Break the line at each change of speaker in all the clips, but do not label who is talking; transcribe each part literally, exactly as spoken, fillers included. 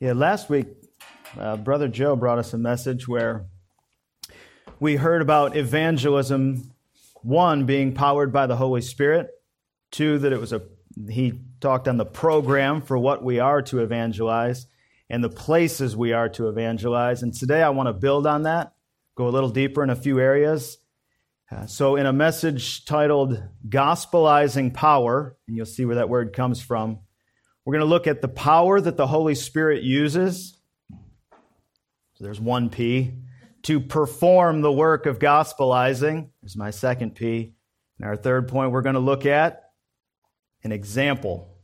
Yeah, last week, uh, Brother Joe brought us a message where we heard about evangelism, one, being powered by the Holy Spirit, two, that it was a, he talked on the program for what we are to evangelize and the places we are to evangelize. And today I want to build on that, go a little deeper in a few areas. Uh, so in a message titled Gospelizing Power, and you'll see where that word comes from, we're going to look at the power that the Holy Spirit uses. So there's one P. To perform the work of gospelizing. There's my second P. And our third point, we're going to look at an example.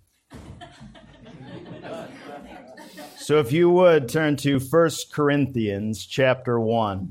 So if you would turn to First Corinthians chapter one.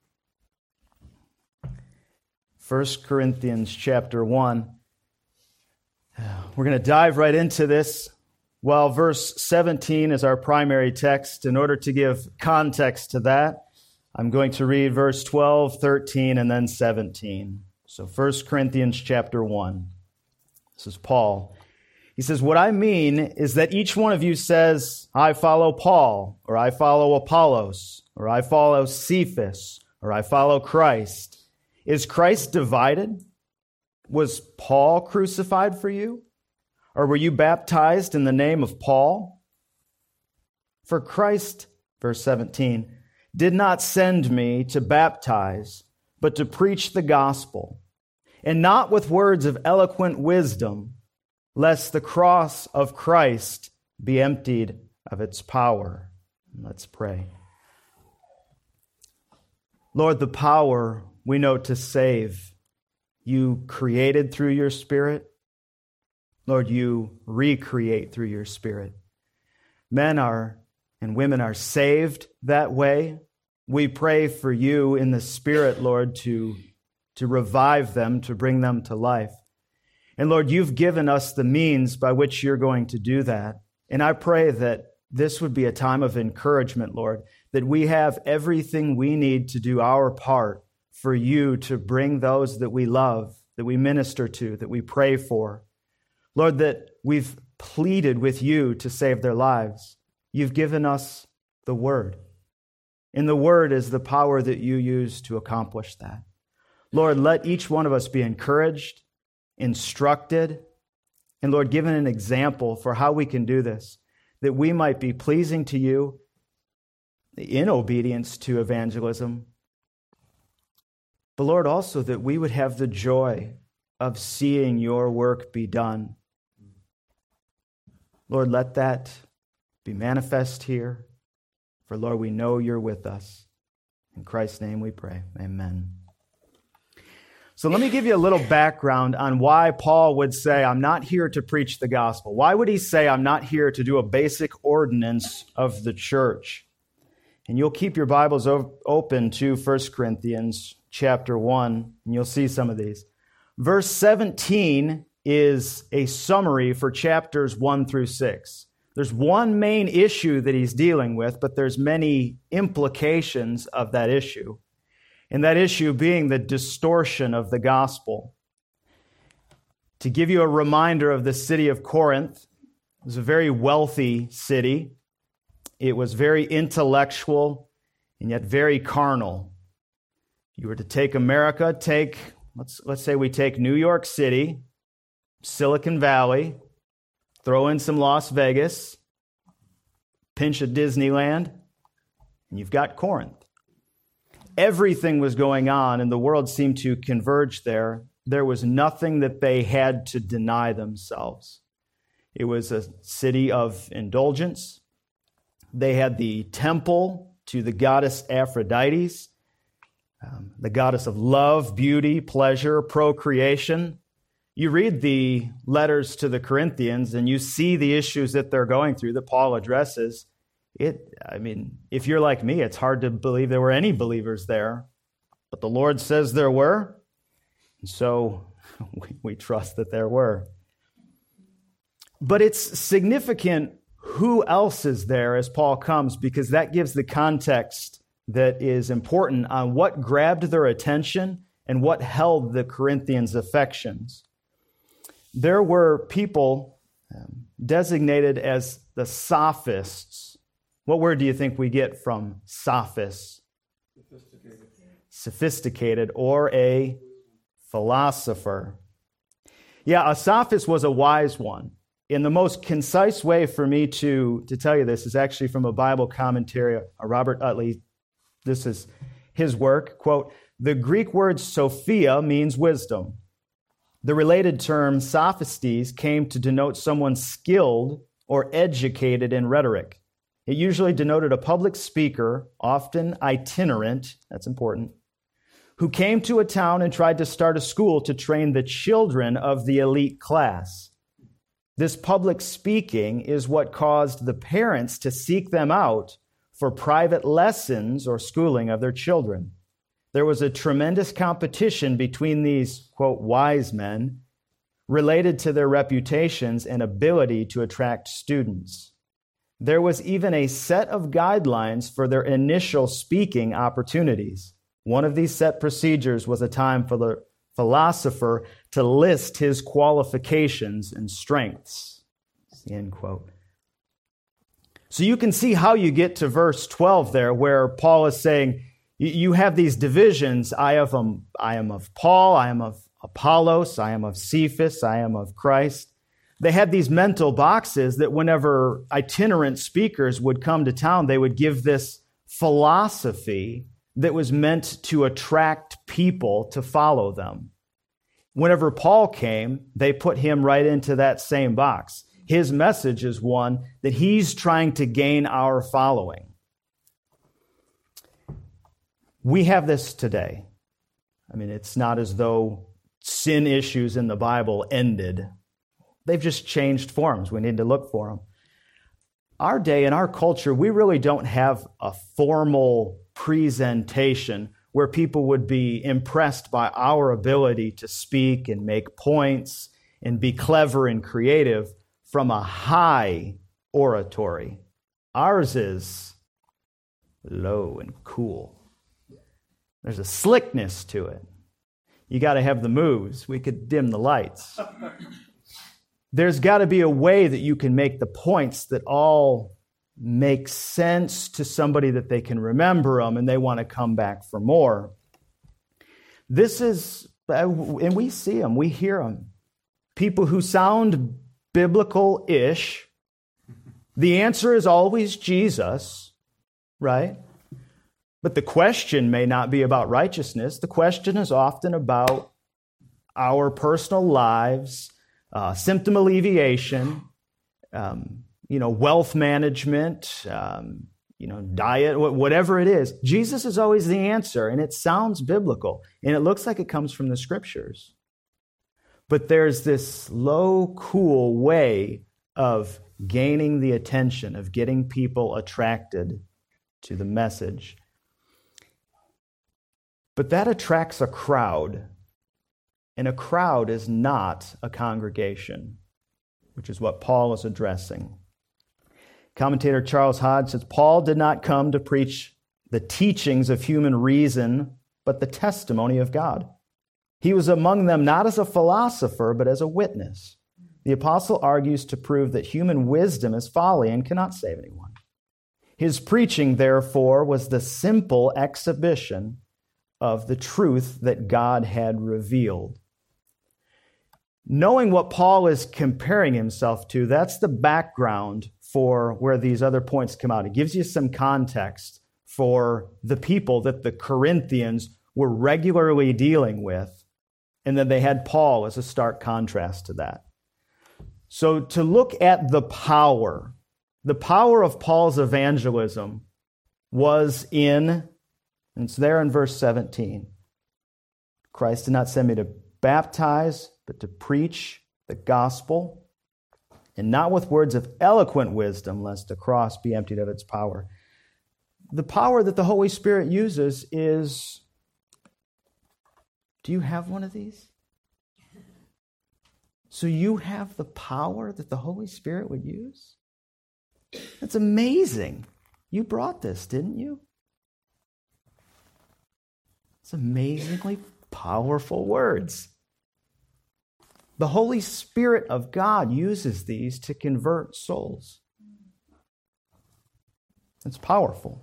First Corinthians chapter one. We're going to dive right into this. Well, verse seventeen is our primary text. In order to give context to that, I'm going to read verse twelve, thirteen, and then seventeen. So First Corinthians chapter one. This is Paul. He says, "What I mean is that each one of you says, 'I follow Paul,' or 'I follow Apollos,' or 'I follow Cephas,' or 'I follow Christ.' Is Christ divided? Was Paul crucified for you? Or were you baptized in the name of Paul? For Christ," verse seventeen, "did not send me to baptize, but to preach the gospel, and not with words of eloquent wisdom, lest the cross of Christ be emptied of its power." Let's pray. Lord, the power we know to save, you created through your Spirit. Lord, you recreate through your Spirit. Men are and women are saved that way. We pray for you in the Spirit, Lord, to, to revive them, to bring them to life. And Lord, you've given us the means by which you're going to do that. And I pray that this would be a time of encouragement, Lord, that we have everything we need to do our part for you to bring those that we love, that we minister to, that we pray for. Lord, that we've pleaded with you to save their lives. You've given us the Word. And the Word is the power that you use to accomplish that. Lord, let each one of us be encouraged, instructed, and Lord, given an example for how we can do this, that we might be pleasing to you in obedience to evangelism. But Lord, also that we would have the joy of seeing your work be done. Lord, let that be manifest here. For Lord, we know you're with us. In Christ's name we pray. Amen. So let me give you a little background on why Paul would say, I'm not here to preach the gospel. Why would he say, I'm not here to do a basic ordinance of the church? And you'll keep your Bibles open to First Corinthians chapter one, and you'll see some of these. Verse seventeen is a summary for chapters one through six. There's one main issue that he's dealing with, but there's many implications of that issue. And that issue being the distortion of the gospel. To give you a reminder of the city of Corinth, it was a very wealthy city. It was very intellectual and yet very carnal. If you were to take America, take, let's, let's say we take New York City, Silicon Valley, throw in some Las Vegas, pinch a Disneyland, and you've got Corinth. Everything was going on, and the world seemed to converge there. There was nothing that they had to deny themselves. It was a city of indulgence. They had the temple to the goddess Aphrodite, um, the goddess of love, beauty, pleasure, procreation. You read the letters to the Corinthians, and you see the issues that they're going through that Paul addresses. It, I mean, if you're like me, it's hard to believe there were any believers there. But the Lord says there were. And so we, we trust that there were. But it's significant who else is there as Paul comes, because that gives the context that is important on what grabbed their attention and what held the Corinthians' affections. There were people um, designated as the sophists. What word do you think we get from sophist?
Sophisticated.
Sophisticated, or a philosopher. Yeah, a sophist was a wise one. And the most concise way for me to, to tell you this is actually from a Bible commentary, uh, Robert Utley. This is his work. Quote, "The Greek word sophia means wisdom. The related term sophistes came to denote someone skilled or educated in rhetoric. It usually denoted a public speaker, often itinerant, that's important, who came to a town and tried to start a school to train the children of the elite class. This public speaking is what caused the parents to seek them out for private lessons or schooling of their children. There was a tremendous competition between these, quote, wise men related to their reputations and ability to attract students. There was even a set of guidelines for their initial speaking opportunities. One of these set procedures was a time for the philosopher to list his qualifications and strengths." End quote. So you can see how you get to verse twelve there, where Paul is saying, you have these divisions. I am, of, I am of Paul, I am of Apollos, I am of Cephas, I am of Christ. They had these mental boxes that whenever itinerant speakers would come to town, they would give this philosophy that was meant to attract people to follow them. Whenever Paul came, they put him right into that same box. His message is one that he's trying to gain our following. We have this today. I mean, it's not as though sin issues in the Bible ended. They've just changed forms. We need to look for them. Our day, in our culture, we really don't have a formal presentation where people would be impressed by our ability to speak and make points and be clever and creative from a high oratory. Ours is low and cool. There's a slickness to it. You got to have the moves. We could dim the lights. There's got to be a way that you can make the points that all make sense to somebody, that they can remember them and they want to come back for more. This is, and we see them, we hear them. People who sound biblical-ish. The answer is always Jesus, right? But the question may not be about righteousness. The question is often about our personal lives, uh, symptom alleviation, um, you know, wealth management, um, you know, diet, whatever it is. Jesus is always the answer, and it sounds biblical, and it looks like it comes from the Scriptures. But there's this low, cool way of gaining the attention, of getting people attracted to the message. But that attracts a crowd, and a crowd is not a congregation, which is what Paul is addressing. Commentator Charles Hodge says, Paul did not come to preach the teachings of human reason, but the testimony of God. He was among them not as a philosopher, but as a witness. The apostle argues to prove that human wisdom is folly and cannot save anyone. His preaching, therefore, was the simple exhibition of the truth that God had revealed. Knowing what Paul is comparing himself to, that's the background for where these other points come out. It gives you some context for the people that the Corinthians were regularly dealing with, and then they had Paul as a stark contrast to that. So to look at the power, the power of Paul's evangelism was in, and it's there in verse seventeen, Christ did not send me to baptize, but to preach the gospel, and not with words of eloquent wisdom, lest the cross be emptied of its power. The power that the Holy Spirit uses is, do you have one of these? So you have the power that the Holy Spirit would use? That's amazing. You brought this, didn't you? It's amazingly powerful words. The Holy Spirit of God uses these to convert souls. It's powerful.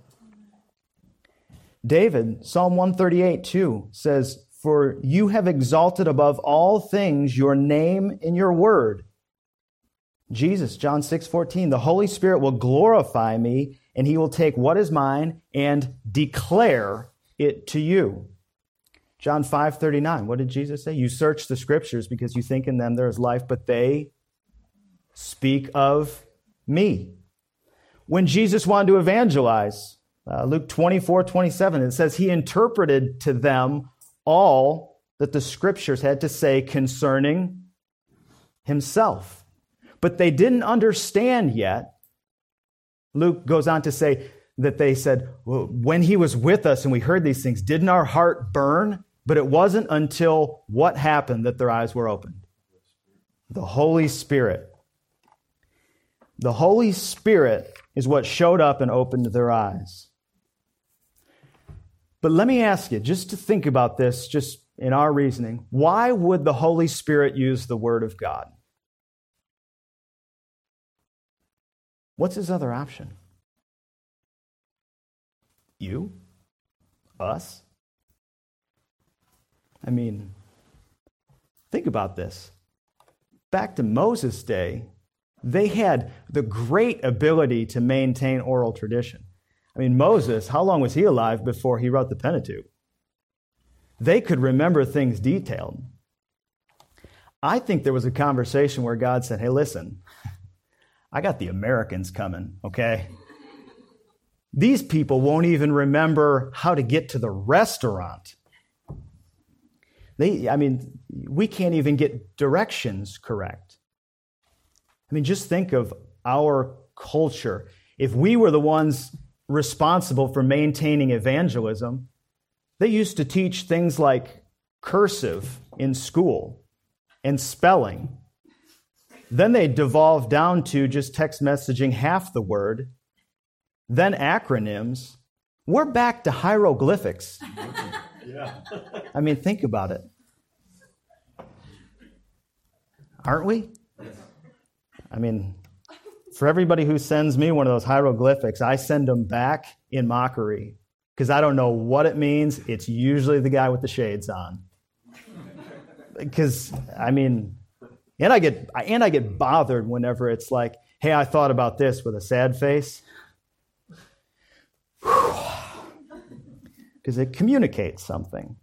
David, Psalm one thirty-eight, two, says, "For you have exalted above all things your name in your word." Jesus, John six fourteen, "The Holy Spirit will glorify me, and he will take what is mine and declare it to you." John five thirty-nine, what did Jesus say? "You search the scriptures because you think in them there is life, but they speak of me." When Jesus wanted to evangelize, uh, Luke twenty-four twenty-seven, it says he interpreted to them all that the scriptures had to say concerning himself. But they didn't understand yet. Luke goes on to say that they said, well, when he was with us and we heard these things, didn't our heart burn? But it wasn't until what happened that their eyes were opened. The Holy Spirit. The Holy Spirit is what showed up and opened their eyes. But let me ask you, just to think about this, just in our reasoning, why would the Holy Spirit use the Word of God? What's his other option? You? Us? I mean, think about this. Back to Moses' day, they had the great ability to maintain oral tradition. I mean, Moses, how long was he alive before he wrote the Pentateuch? They could remember things detailed. I think there was a conversation where God said, hey, listen, I got the Americans coming, okay? These people won't even remember how to get to the restaurant. They, I mean, we can't even get directions correct. I mean, just think of our culture. If we were the ones responsible for maintaining evangelism, they used to teach things like cursive in school and spelling. Then they devolved down to just text messaging half the word, then acronyms. We're back to hieroglyphics. Yeah. I mean, think about it. Aren't we? I mean, for everybody who sends me one of those hieroglyphics, I send them back in mockery because I don't know what it means. It's usually the guy with the shades on. Because, I mean, and I get and I get bothered whenever it's like, hey, I thought about this with a sad face. Because it communicates something.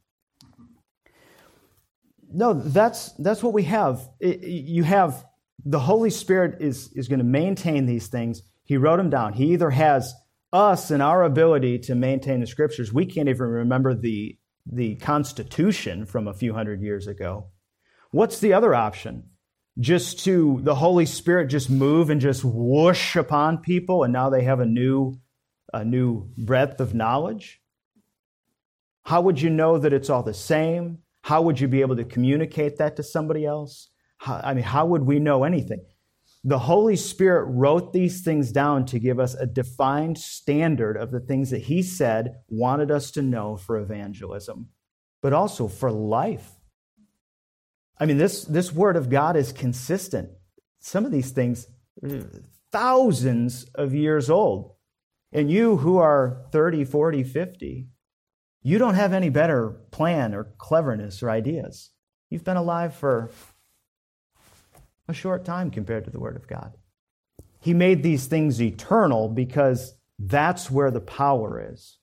No, that's that's what we have. It, you have the Holy Spirit is, is going to maintain these things. He wrote them down. He either has us and our ability to maintain the scriptures. We can't even remember the, the Constitution from a few hundred years ago. What's the other option? Just to the Holy Spirit just move and just whoosh upon people and now they have a new, a new breadth of knowledge? How would you know that it's all the same? How would you be able to communicate that to somebody else? How, I mean, how would we know anything? The Holy Spirit wrote these things down to give us a defined standard of the things that He said, wanted us to know for evangelism, but also for life. I mean, this, this Word of God is consistent. Some of these things, thousands of years old. And you who are thirty, forty, fifty, you don't have any better plan or cleverness or ideas. You've been alive for a short time compared to the Word of God. He made these things eternal because that's where the power is.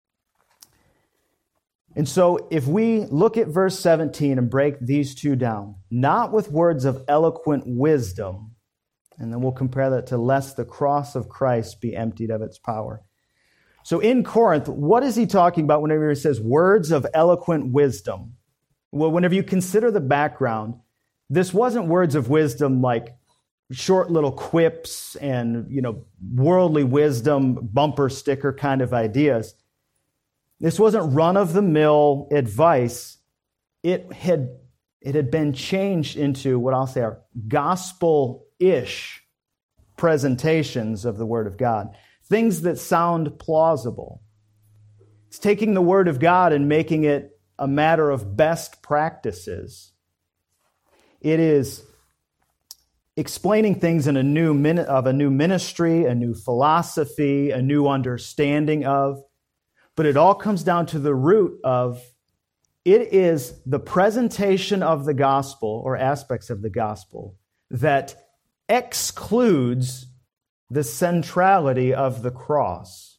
And so if we look at verse seventeen and break these two down, not with words of eloquent wisdom, and then we'll compare that to lest the cross of Christ be emptied of its power. So in Corinth, what is he talking about whenever he says words of eloquent wisdom? Well, whenever you consider the background, this wasn't words of wisdom like short little quips and, you know, worldly wisdom, bumper sticker kind of ideas. This wasn't run-of-the-mill advice. It had, it had been changed into what I'll say are gospel-ish presentations of the Word of God. Things that sound plausible. It's taking the Word of God and making it a matter of best practices. It is explaining things in a new min- of a new ministry, a new philosophy, a new understanding of. But it all comes down to the root of it is the presentation of the gospel or aspects of the gospel that excludes the centrality of the cross.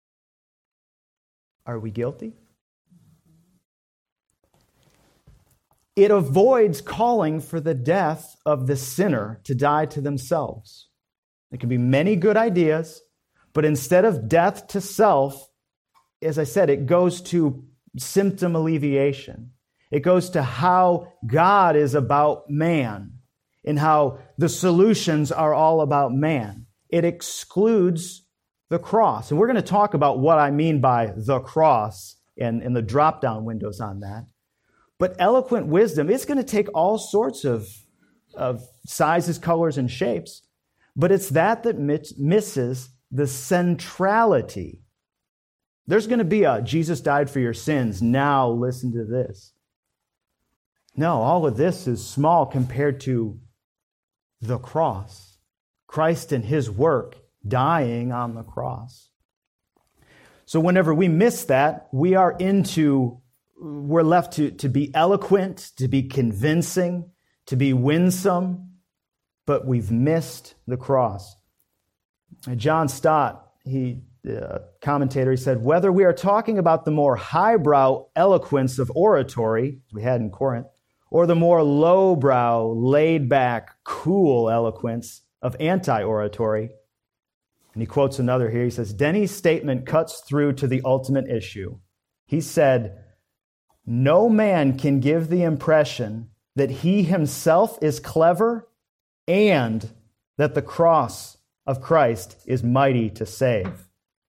Are we guilty? It avoids calling for the death of the sinner to die to themselves. There can be many good ideas, but instead of death to self, as I said, it goes to symptom alleviation. It goes to how God is about man and how the solutions are all about man. It excludes the cross. And we're going to talk about what I mean by the cross and, and the drop-down windows on that. But eloquent wisdom, it's going to take all sorts of, of sizes, colors, and shapes. But it's that that misses the centrality. There's going to be a Jesus died for your sins. Now listen to this. No, all of this is small compared to the cross. Christ and his work dying on the cross. So whenever we miss that, we are into, we're left to, to be eloquent, to be convincing, to be winsome, but we've missed the cross. John Stott, he uh, commentator, he said, whether we are talking about the more highbrow eloquence of oratory, as we had in Corinth, or the more lowbrow, laid-back, cool eloquence of anti-oratory. And he quotes another here. He says, Denny's statement cuts through to the ultimate issue. He said, no man can give the impression that he himself is clever and that the cross of Christ is mighty to save.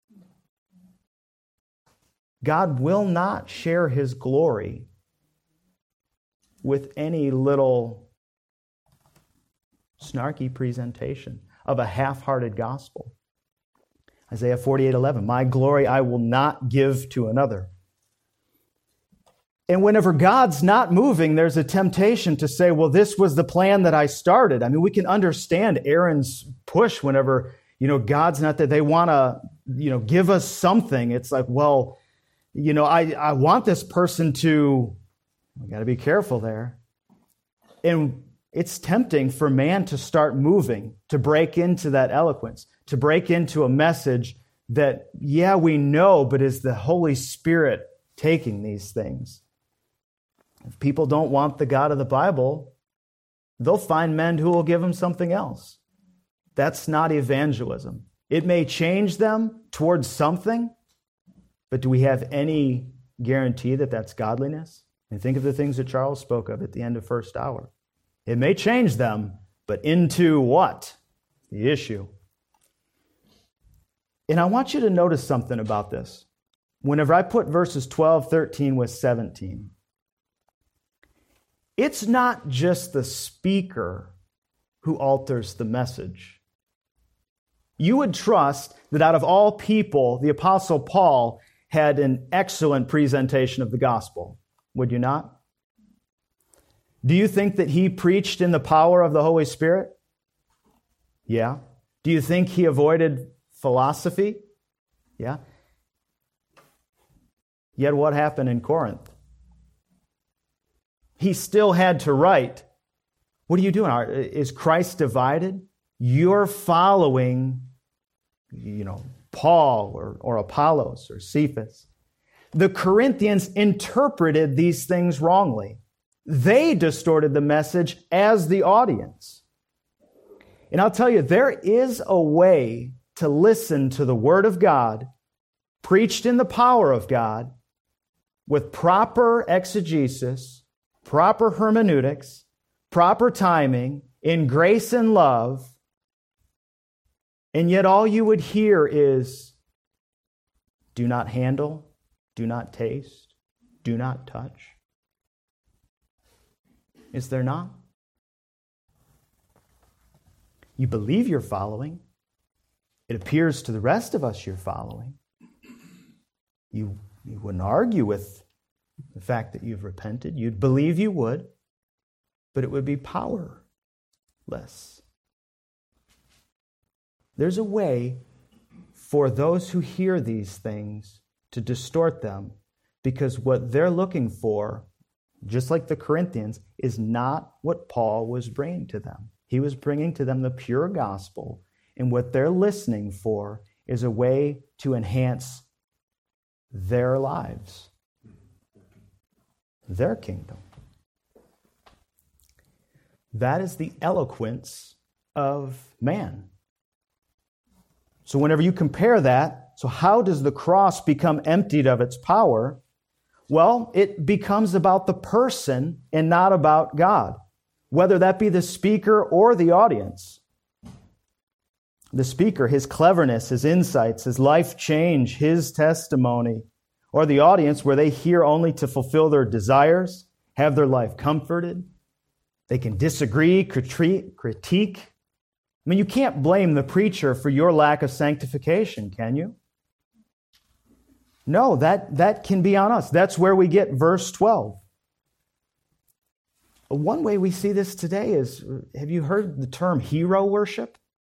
God will not share his glory with any little snarky presentation of a half-hearted gospel. Isaiah forty-eight eleven, my glory I will not give to another. And whenever God's not moving, there's a temptation to say, well, this was the plan that I started. I mean, we can understand Aaron's push whenever, you know, God's not there. They want to, you know, give us something. It's like, well, you know, I, I want this person to, we got to be careful there. And it's tempting for man to start moving, to break into that eloquence, to break into a message that, yeah, we know, but is the Holy Spirit taking these things? If people don't want the God of the Bible, they'll find men who will give them something else. That's not evangelism. It may change them towards something, but do we have any guarantee that that's godliness? And think of the things that Charles spoke of at the end of first hour. It may change them, but into what? The issue. And I want you to notice something about this. Whenever I put verses twelve, thirteen with seventeen, it's not just the speaker who alters the message. You would trust that out of all people, the Apostle Paul had an excellent presentation of the gospel, would you not? Do you think that he preached in the power of the Holy Spirit? Yeah. Do you think he avoided philosophy? Yeah. Yet what happened in Corinth? He still had to write. What are you doing? Is Christ divided? You're following, you know, Paul or, or Apollos or Cephas. The Corinthians interpreted these things wrongly. They distorted the message as the audience. And I'll tell you, there is a way to listen to the Word of God, preached in the power of God, with proper exegesis, proper hermeneutics, proper timing, in grace and love, and yet all you would hear is, do not handle, do not taste, do not touch. Is there not? You believe you're following. It appears to the rest of us you're following. You, you wouldn't argue with the fact that you've repented. You'd believe you would, but it would be powerless. there's a way for those who hear these things to distort them, because what they're looking for, just like the Corinthians, is not what Paul was bringing to them. He was bringing to them the pure gospel, and what they're listening for is a way to enhance their lives, their kingdom. That is the eloquence of man. So whenever you compare that, so how does the cross become emptied of its power? Well, it becomes about the person and not about God, whether that be the speaker or the audience. The speaker, his cleverness, his insights, his life change, his testimony, or the audience where they hear only to fulfill their desires, have their life comforted. They can disagree, critique. I mean, you can't blame the preacher for your lack of sanctification, can you? No, that, that can be on us. That's where we get verse twelve. One way we see this today is, have you heard the term hero worship?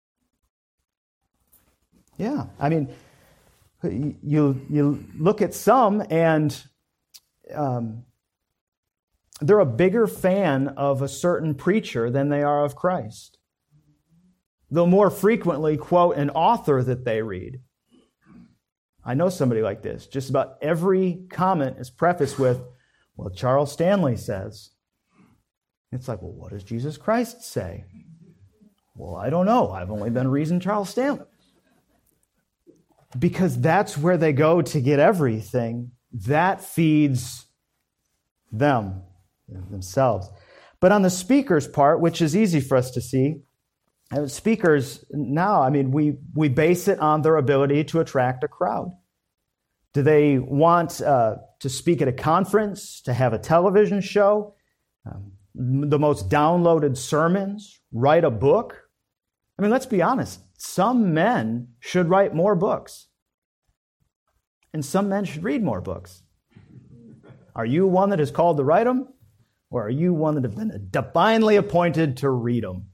Yeah, I mean, you, you look at some and um, they're a bigger fan of a certain preacher than they are of Christ. They'll more frequently quote an author that they read. I know somebody like this. Just about every comment is prefaced with, well, Charles Stanley says. It's like, well, what does Jesus Christ say? Well, I don't know. I've only been reading Charles Stanley. Because that's where they go to get everything. That feeds them, themselves. But on the speaker's part, which is easy for us to see, speakers now, I mean, we, we base it on their ability to attract a crowd. Do they want uh, to speak at a conference, to have a television show, um, the most downloaded sermons, write a book? I mean, let's be honest. Some men should write more books. And some men should read more books. Are you one that is called to write them? Or are you one that has been divinely appointed to read them?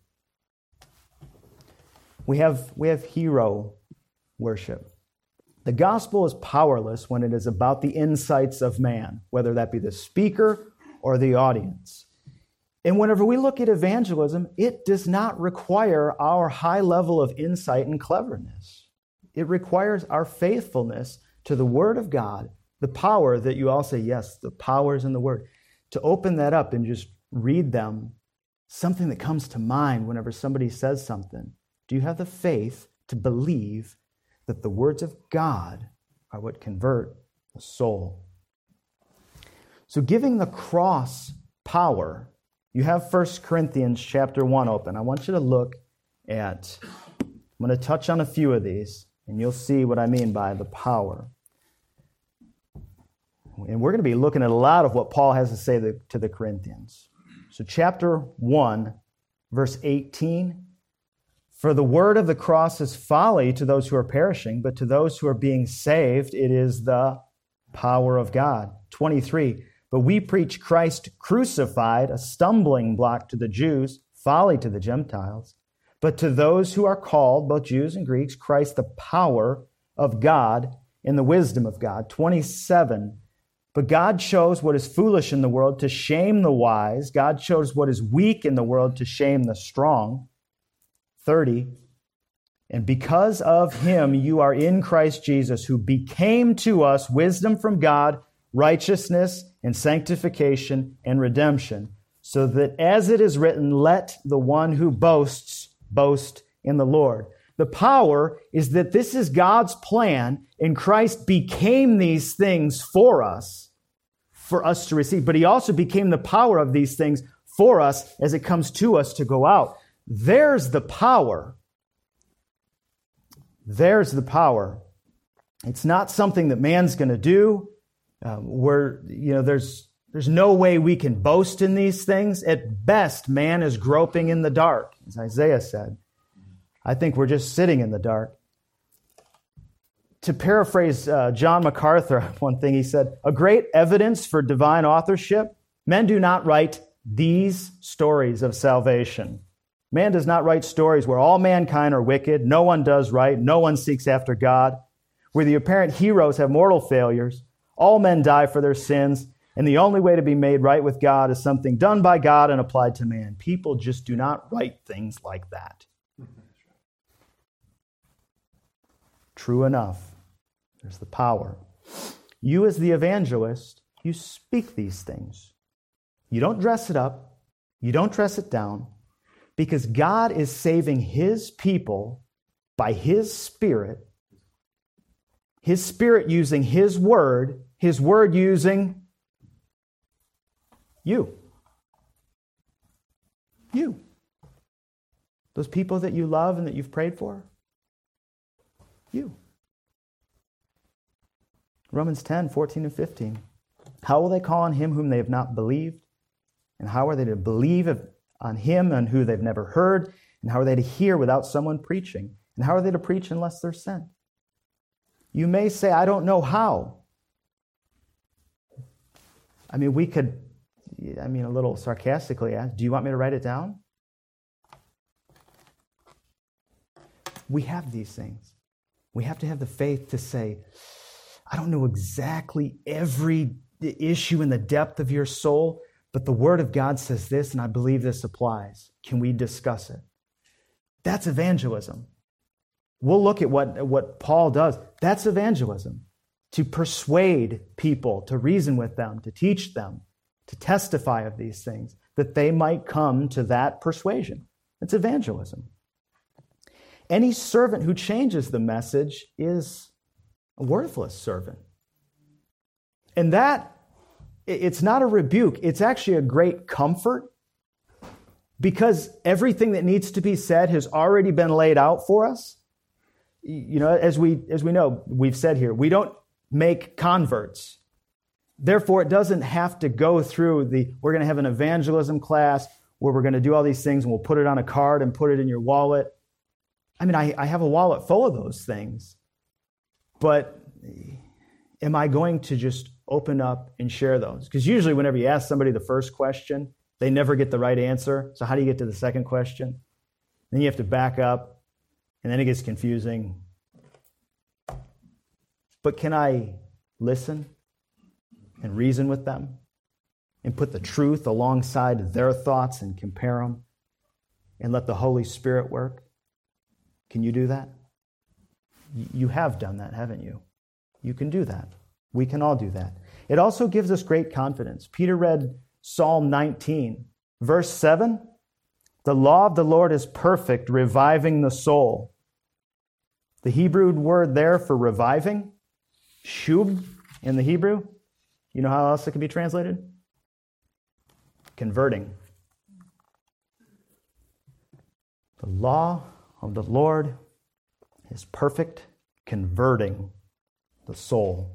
We have, we have hero worship. The gospel is powerless when it is about the insights of man, whether that be the speaker or the audience. And whenever we look at evangelism, it does not require our high level of insight and cleverness. It requires our faithfulness to the Word of God, the power that you all say, yes, the power is in the Word, to open that up and just read them, something that comes to mind whenever somebody says something. Do you have the faith to believe that the words of God are what convert the soul? So giving the cross power, you have First Corinthians chapter one open. I want you to look at, I'm going to touch on a few of these, and you'll see what I mean by the power. And we're going to be looking at a lot of what Paul has to say to the Corinthians. So chapter one, verse eighteen, for the word of the cross is folly to those who are perishing, but to those who are being saved, it is the power of God. twenty-three, but we preach Christ crucified, a stumbling block to the Jews, folly to the Gentiles. But to those who are called, both Jews and Greeks, Christ the power of God and the wisdom of God. twenty-seven, but God chose what is foolish in the world to shame the wise. God chose what is weak in the world to shame the strong. thirty, and because of him you are in Christ Jesus, who became to us wisdom from God, righteousness and sanctification and redemption, so that as it is written, let the one who boasts boast in the Lord. The power is that this is God's plan, and Christ became these things for us, for us to receive. But he also became the power of these things for us as it comes to us to go out. There's the power. There's the power. It's not something that man's going to do. Um, where, you know, there's there's no way we can boast in these things. At best, man is groping in the dark, as Isaiah said. I think we're just sitting in the dark. To paraphrase uh, John MacArthur, one thing he said, a great evidence for divine authorship, men do not write these stories of salvation. Man does not write stories where all mankind are wicked, no one does right, no one seeks after God, where the apparent heroes have mortal failures, all men die for their sins, and the only way to be made right with God is something done by God and applied to man. People just do not write things like that. True enough. There's the power. You as the evangelist, you speak these things. You don't dress it up. You don't dress it down. Because God is saving His people by His Spirit. His Spirit using His Word. His Word using you. You. Those people that you love and that you've prayed for. You. Romans ten, fourteen and fifteen. How will they call on Him whom they have not believed? And how are they to believe on Him and who they've never heard? And how are they to hear without someone preaching? And how are they to preach unless they're sent? You may say, I don't know how. I mean, we could, I mean, a little sarcastically ask, do you want me to write it down? We have these things. We have to have the faith to say, I don't know exactly every issue in the depth of your soul, but the Word of God says this, and I believe this applies. Can we discuss it? That's evangelism. We'll look at what, what Paul does. That's evangelism. To persuade people, to reason with them, to teach them, to testify of these things, that they might come to that persuasion. It's evangelism. Any servant who changes the message is a worthless servant. And that, it's not a rebuke. It's actually a great comfort because everything that needs to be said has already been laid out for us. You know, as we as we know, we've said here, we don't make converts. Therefore, it doesn't have to go through the, we're going to have an evangelism class where we're going to do all these things and we'll put it on a card and put it in your wallet. I mean, I, I have a wallet full of those things. But am I going to just open up and share those? Because usually whenever you ask somebody the first question, they never get the right answer. So how do you get to the second question? Then you have to back up, and then it gets confusing. But can I listen and reason with them and put the truth alongside their thoughts and compare them and let the Holy Spirit work? Can you do that? You have done that, haven't you? You can do that. We can all do that. It also gives us great confidence. Peter read Psalm nineteen, verse seven. The law of the Lord is perfect, reviving the soul. The Hebrew word there for reviving, shub in the Hebrew, you know how else it can be translated? Converting. The law of the Lord is perfect, converting the soul.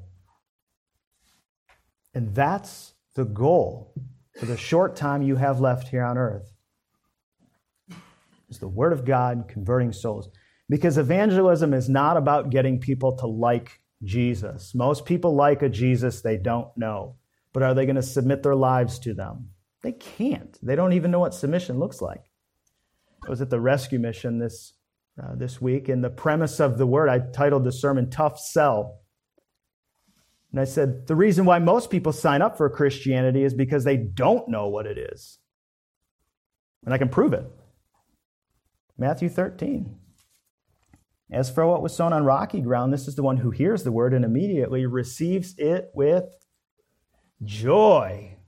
And that's the goal for the short time you have left here on earth. Is the Word of God converting souls. Because evangelism is not about getting people to like Jesus. Most people like a Jesus they don't know. But are they going to submit their lives to them? They can't. They don't even know what submission looks like. I was at the rescue mission this uh, this week, and the premise of the word, I titled the sermon, Tough Sell. And I said, the reason why most people sign up for Christianity is because they don't know what it is. And I can prove it. Matthew thirteen. As for what was sown on rocky ground, this is the one who hears the word and immediately receives it with joy.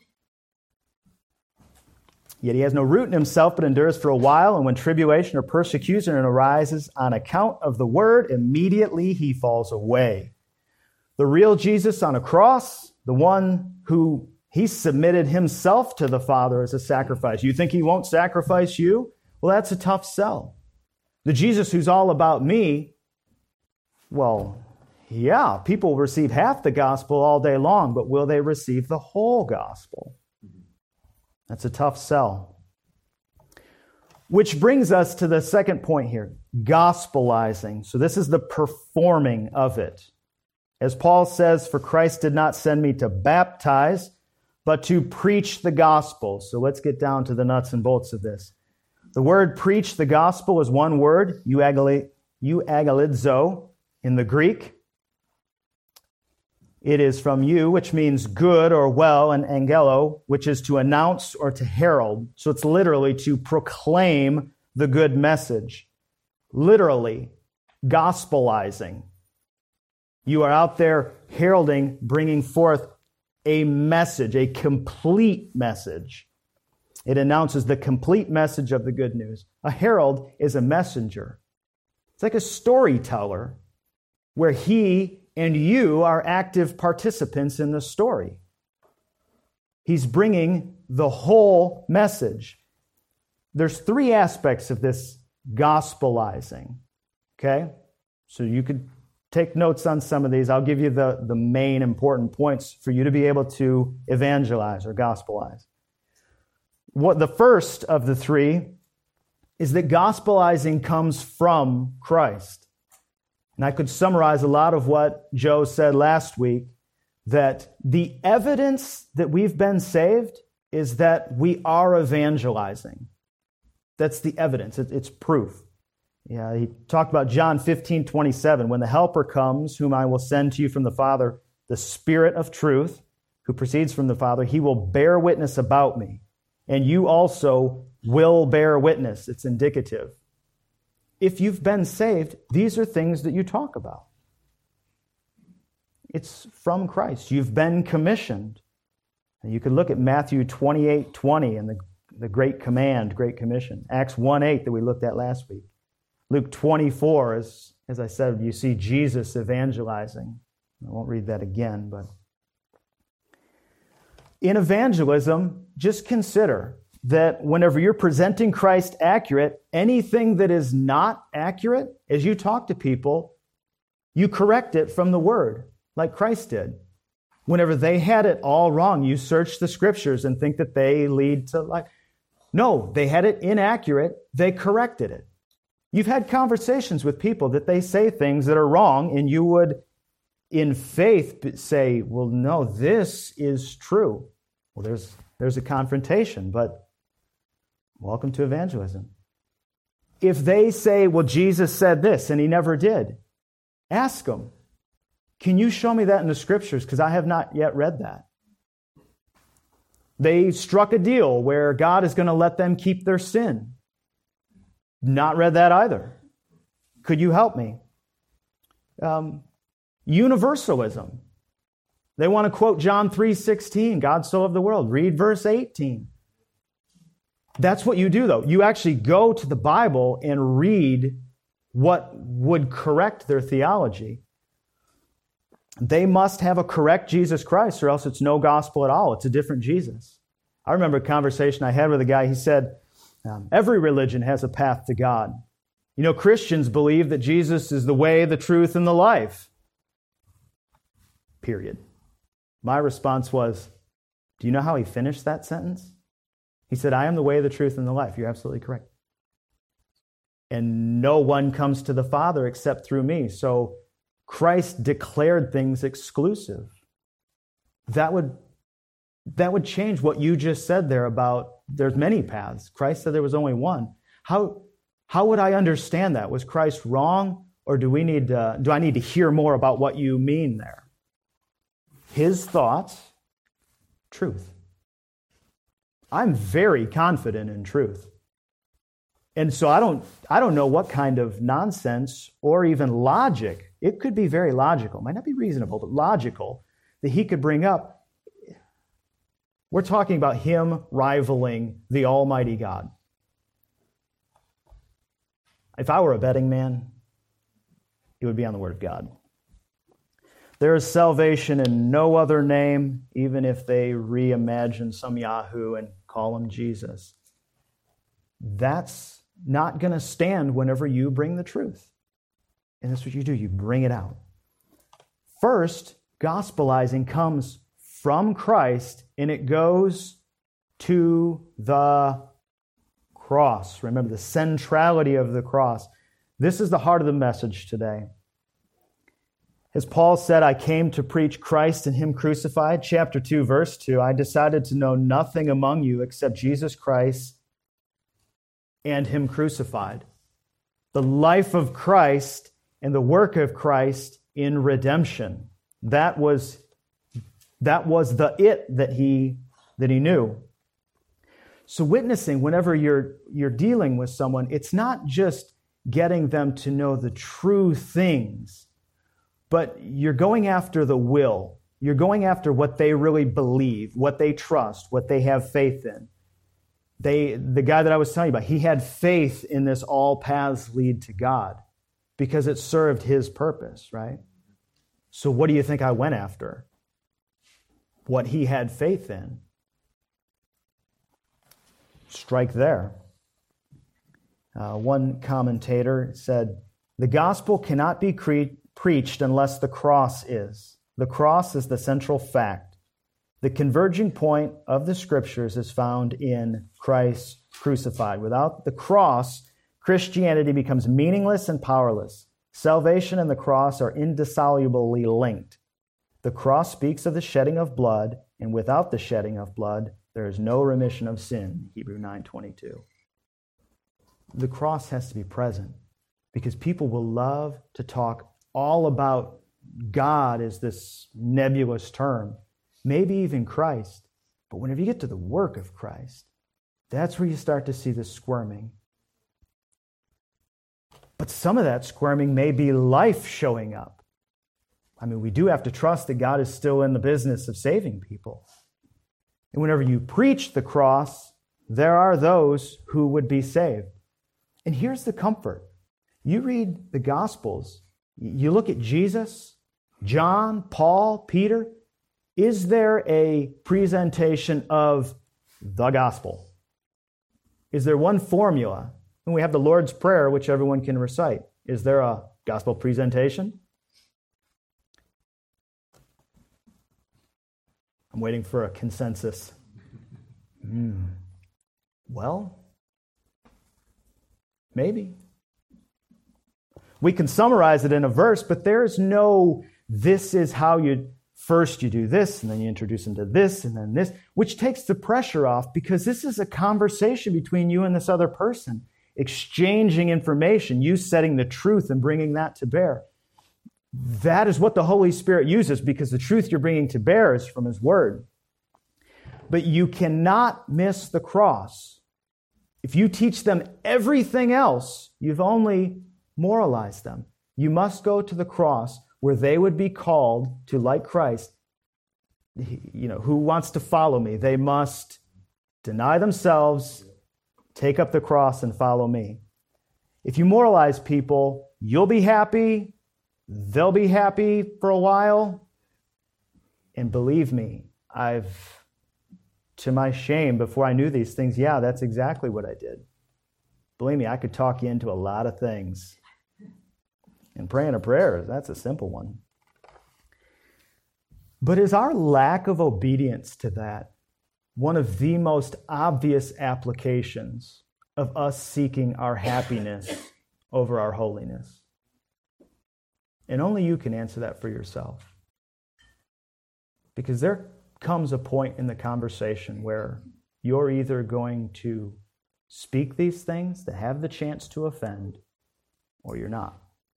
Yet he has no root in himself, but endures for a while, and when tribulation or persecution arises on account of the word, immediately he falls away. The real Jesus on a cross, the one who he submitted himself to the Father as a sacrifice. You think he won't sacrifice you? Well, that's a tough sell. The Jesus who's all about me, well, yeah, people receive half the gospel all day long, but will they receive the whole gospel? That's a tough sell. Which brings us to the second point here, gospelizing. So this is the performing of it. As Paul says, for Christ did not send me to baptize, but to preach the gospel. So let's get down to the nuts and bolts of this. The word preach the gospel is one word, euangelizo in the Greek. It is from you, which means good or well, and angelo, which is to announce or to herald. So it's literally to proclaim the good message. Literally, gospelizing. You are out there heralding, bringing forth a message, a complete message. It announces the complete message of the good news. A herald is a messenger. It's like a storyteller where he and you are active participants in the story. He's bringing the whole message. There's three aspects of this gospelizing, okay? So you could take notes on some of these. I'll give you the, the main important points for you to be able to evangelize or gospelize. What the first of the three is that gospelizing comes from Christ. And I could summarize a lot of what Joe said last week, that the evidence that we've been saved is that we are evangelizing. That's the evidence. It's proof. Yeah, he talked about John fifteen twenty-seven. When the Helper comes, whom I will send to you from the Father, the Spirit of truth, who proceeds from the Father, he will bear witness about me. And you also will bear witness. It's indicative. If you've been saved, these are things that you talk about. It's from Christ. You've been commissioned. And you could look at Matthew twenty-eight twenty and the, the Great Command, Great Commission. Acts one eight that we looked at last week. Luke twenty-four, as, as I said, you see Jesus evangelizing. I won't read that again, but in evangelism, just consider that whenever you're presenting Christ accurate, anything that is not accurate, as you talk to people, you correct it from the Word, like Christ did. Whenever they had it all wrong, you search the Scriptures and think that they lead to life. No, they had it inaccurate. They corrected it. You've had conversations with people that they say things that are wrong, and you would, in faith, say, well, no, this is true. Well, there's there's a confrontation, but welcome to evangelism. If they say, well, Jesus said this, and he never did, ask them, can you show me that in the Scriptures? Because I have not yet read that. They struck a deal where God is going to let them keep their sin. Not read that either. Could you help me? Um, universalism. They want to quote John three sixteen, God so loved the world. Read verse eighteen. That's what you do, though. You actually go to the Bible and read what would correct their theology. They must have a correct Jesus Christ, or else it's no gospel at all. It's a different Jesus. I remember a conversation I had with a guy. He said, um, every religion has a path to God. You know, Christians believe that Jesus is the way, the truth, and the life. Period. My response was, do you know how he finished that sentence? He said, I am the way, the truth, and the life. You're absolutely correct. And no one comes to the Father except through me. So Christ declared things exclusive. That would, that would change what you just said there about there's many paths. Christ said there was only one. How, how would I understand that? Was Christ wrong? Or do we need to, do I need to hear more about what you mean there? His thoughts, truth. I'm very confident in truth. And so I don't, I don't know what kind of nonsense or even logic, it could be very logical, might not be reasonable, but logical, that he could bring up. We're talking about him rivaling the Almighty God. If I were a betting man, it would be on the Word of God. There is salvation in no other name, even if they reimagine some Yahoo and call him Jesus. That's not going to stand whenever you bring the truth. And that's what you do. You bring it out. First, gospelizing comes from Christ, and it goes to the cross. Remember the centrality of the cross. This is the heart of the message today. As Paul said, I came to preach Christ and him crucified. Chapter two, verse two, I decided to know nothing among you except Jesus Christ and him crucified. The life of Christ and the work of Christ in redemption. That was, that was the it that he, that he knew. So witnessing, whenever you're, you're dealing with someone, it's not just getting them to know the true things, but you're going after the will. You're going after what they really believe, what they trust, what they have faith in. They, the guy that I was telling you about, he had faith in this all paths lead to God because it served his purpose, right? So what do you think I went after? What he had faith in. Strike there. Uh, one commentator said, the gospel cannot be cre- preached unless the cross is. The cross is the central fact. The converging point of the scriptures is found in Christ crucified. Without the cross, Christianity becomes meaningless and powerless. Salvation and the cross are indissolubly linked. The cross speaks of the shedding of blood, and without the shedding of blood, there is no remission of sin, Hebrews nine twenty-two. The cross has to be present because people will love to talk all about God as this nebulous term, maybe even Christ. But whenever you get to the work of Christ, that's where you start to see the squirming. But some of that squirming may be life showing up. I mean, we do have to trust that God is still in the business of saving people. And whenever you preach the cross, there are those who would be saved. And here's the comfort. You read the Gospels, you look at Jesus, John, Paul, Peter. Is there a presentation of the gospel? Is there one formula? And we have the Lord's Prayer, which everyone can recite. Is there a gospel presentation? I'm waiting for a consensus. Mm. Well, maybe. We can summarize it in a verse, but there's no, this is how you, first you do this, and then you introduce them to this, and then this, which takes the pressure off because this is a conversation between you and this other person, exchanging information, you setting the truth and bringing that to bear. That is what the Holy Spirit uses because the truth you're bringing to bear is from His Word. But you cannot miss the cross. If you teach them everything else, you've only moralized them. You must go to the cross where they would be called to, like Christ, you know, who wants to follow me? They must deny themselves, take up the cross, and follow me. If you moralize people, you'll be happy, they'll be happy for a while, and believe me, I've, to my shame, before I knew these things, yeah, that's exactly what I did. Believe me, I could talk you into a lot of things. And praying a prayer, that's a simple one. But is our lack of obedience to that one of the most obvious applications of us seeking our happiness over our holiness? And only you can answer that for yourself. Because there comes a point in the conversation where you're either going to speak these things that have the chance to offend, or you're not.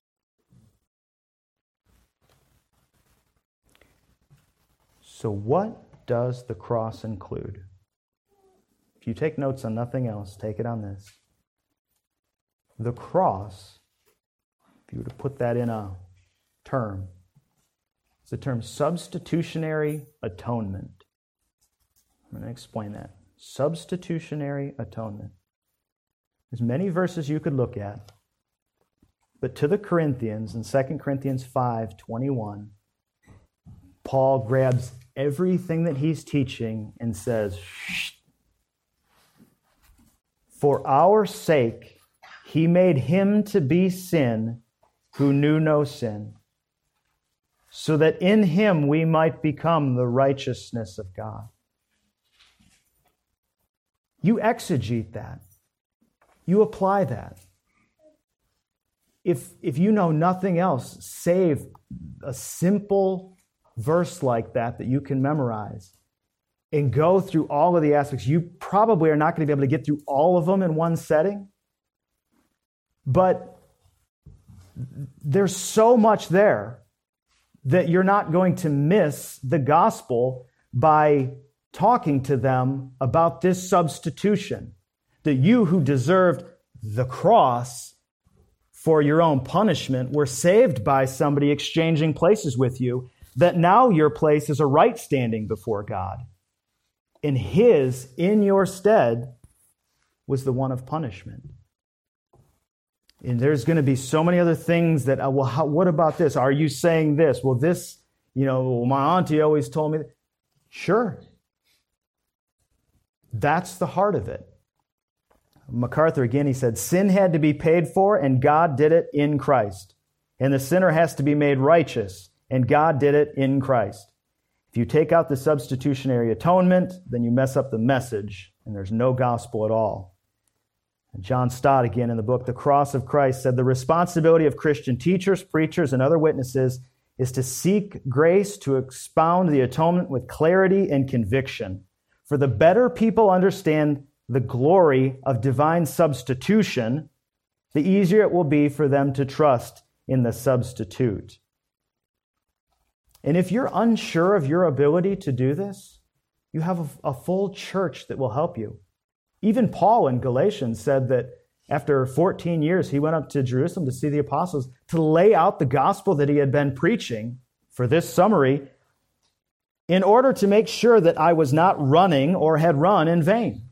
So what does the cross include? If you take notes on nothing else, take it on this. The cross, if you were to put that in a term, it's the term substitutionary atonement. I'm going to explain that. Substitutionary atonement. There's many verses you could look at, but to the Corinthians, in Second Corinthians five twenty-one, Paul grabs everything that he's teaching and says, shh. For our sake, he made him to be sin who knew no sin, so that in him we might become the righteousness of God. You exegete that. You apply that. If, if you know nothing else, save a simple verse like that that you can memorize and go through all of the aspects. You probably are not going to be able to get through all of them in one setting, But there's so much there that you're not going to miss the gospel by talking to them about this substitution. That you who deserved the cross for your own punishment were saved by somebody exchanging places with you, that now your place is a right standing before God. And his, in your stead, was the one of punishment. And there's going to be so many other things that, uh, well, how, what about this? Are you saying this? Well, this, you know, my auntie always told me that. Sure. That's the heart of it. MacArthur, again, he said, sin had to be paid for, and God did it in Christ. And the sinner has to be made righteous, and God did it in Christ. If you take out the substitutionary atonement, then you mess up the message, and there's no gospel at all. And John Stott, again, in the book The Cross of Christ, said, the responsibility of Christian teachers, preachers, and other witnesses is to seek grace to expound the atonement with clarity and conviction. For the better people understand the glory of divine substitution, the easier it will be for them to trust in the substitute. And if you're unsure of your ability to do this, you have a, a full church that will help you. Even Paul in Galatians said that after fourteen years, he went up to Jerusalem to see the apostles to lay out the gospel that he had been preaching for this summary in order to make sure that I was not running or had run in vain.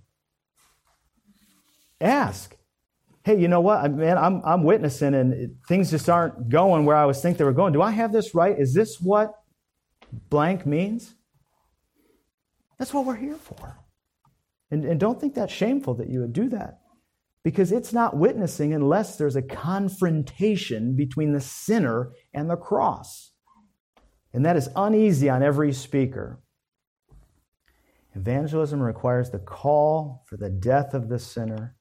Ask. Hey, you know what? Man, I'm, I'm witnessing and things just aren't going where I was thinking they were going. Do I have this right? Is this what blank means? That's what we're here for. And, and don't think that's shameful that you would do that, because it's not witnessing unless there's a confrontation between the sinner and the cross. And that is uneasy on every speaker. Evangelism requires the call for the death of the sinner.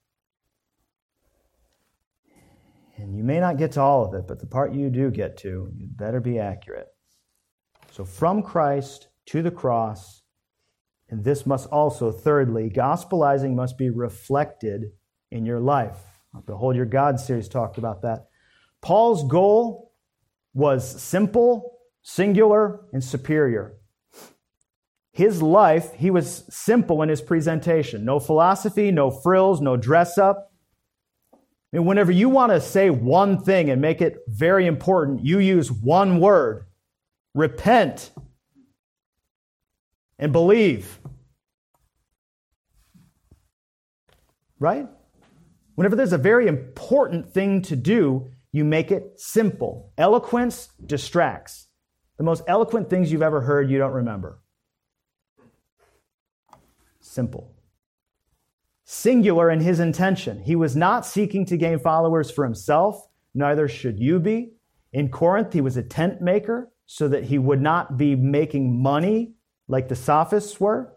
And you may not get to all of it, but the part you do get to, you better be accurate. So from Christ to the cross, and this must also, thirdly, gospelizing must be reflected in your life. The Hold Your God series talked about that. Paul's goal was simple, singular, and superior. His life, he was simple in his presentation. No philosophy, no frills, no dress up. I mean, whenever you want to say one thing and make it very important, you use one word: repent and believe. Right? Whenever there's a very important thing to do, you make it simple. Eloquence distracts. The most eloquent things you've ever heard, you don't remember. Simple. Singular in his intention. He was not seeking to gain followers for himself, neither should you be. In Corinth, he was a tent maker so that he would not be making money like the sophists were.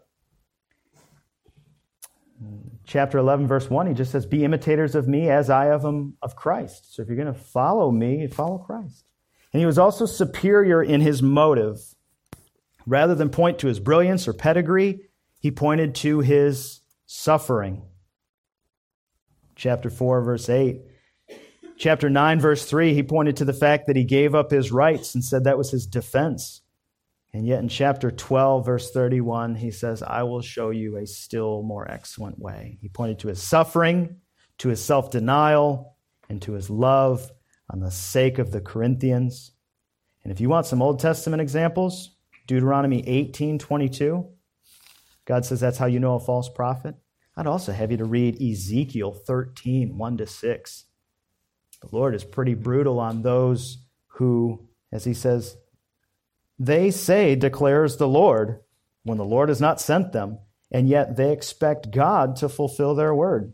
Chapter eleven, verse one, he just says, be imitators of me as I am of Christ. So if you're going to follow me, follow Christ. And he was also superior in his motive. Rather than point to his brilliance or pedigree, he pointed to his suffering. Chapter four, verse eight. Chapter nine, verse three, he pointed to the fact that he gave up his rights and said that was his defense. And yet in chapter twelve, verse thirty-one, he says, I will show you a still more excellent way. He pointed to his suffering, to his self-denial, and to his love on the sake of the Corinthians. And if you want some Old Testament examples, Deuteronomy eighteen twenty-two, God says that's how you know a false prophet. I'd also have you to read Ezekiel thirteen, one to six. The Lord is pretty brutal on those who, as he says, they say, declares the Lord, when the Lord has not sent them, and yet they expect God to fulfill their word.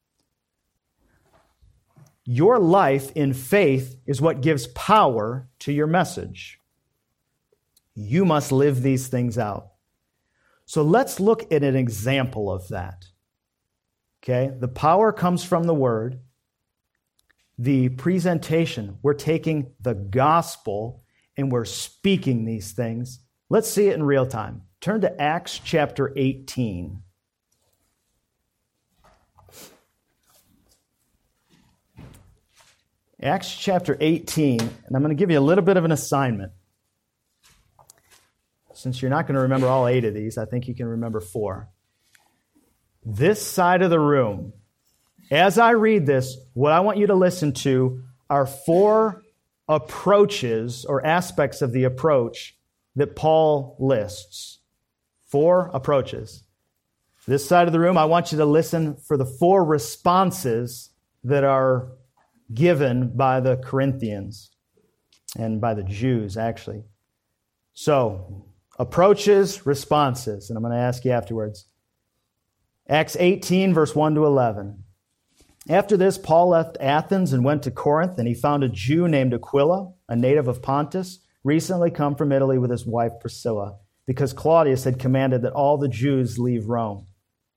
Your life in faith is what gives power to your message. You must live these things out. So let's look at an example of that. Okay? The power comes from the word. The presentation, we're taking the gospel and we're speaking these things. Let's see it in real time. Turn to Acts chapter eighteen. Acts chapter eighteen, and I'm going to give you a little bit of an assignment. Since you're not going to remember all eight of these, I think you can remember four. This side of the room, as I read this, what I want you to listen to are four approaches or aspects of the approach that Paul lists. Four approaches. This side of the room, I want you to listen for the four responses that are given by the Corinthians and by the Jews, actually. So, approaches, responses, and I'm going to ask you afterwards. Acts eighteen, verse one to eleven. After this, Paul left Athens and went to Corinth, and he found a Jew named Aquila, a native of Pontus, recently come from Italy with his wife Priscilla, because Claudius had commanded that all the Jews leave Rome.